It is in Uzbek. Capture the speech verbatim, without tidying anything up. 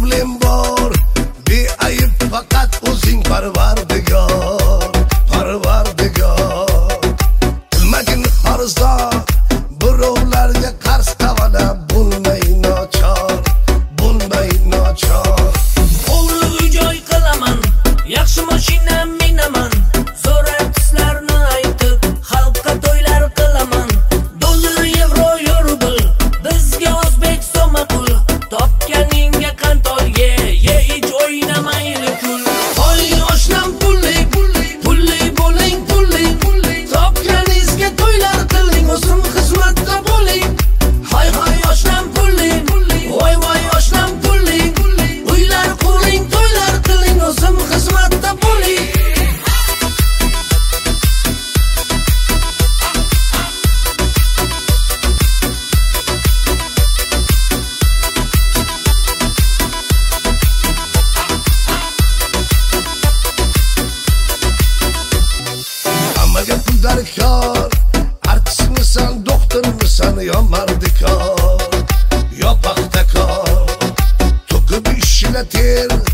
pulim bor, beayb faqat o'zing Parvardigor, Parvardigor. Qilmagin arzon, birovlarga qarz tavala, bo'lmay nochor, bo'lmay nochor. O'g'li uy-joy qilaman, yaxshi mashina minaman, zo'r artistlarni aytib, xalqqa to'ylar qilaman. Dollar, yevro, yurbil, bizga o'zbek so'm ma'qul. Topganingga qantoy ye, ye ich o'ynamayli kul. Hoy oshnam pulli, pulli bo'ling, pulli. Topganingizga to'ylar qiling, o'zim xizmatda bo'ling. Hay hay oshnam pulli, voy voy oshnam pulli. Uylar quring, to'ylar qiling, o'zim xizmatda bo'ling. Hammaga pul darkor, artistmisan, doktormisan, yo mardikor, yo paxtakor. To'kib ishla ter,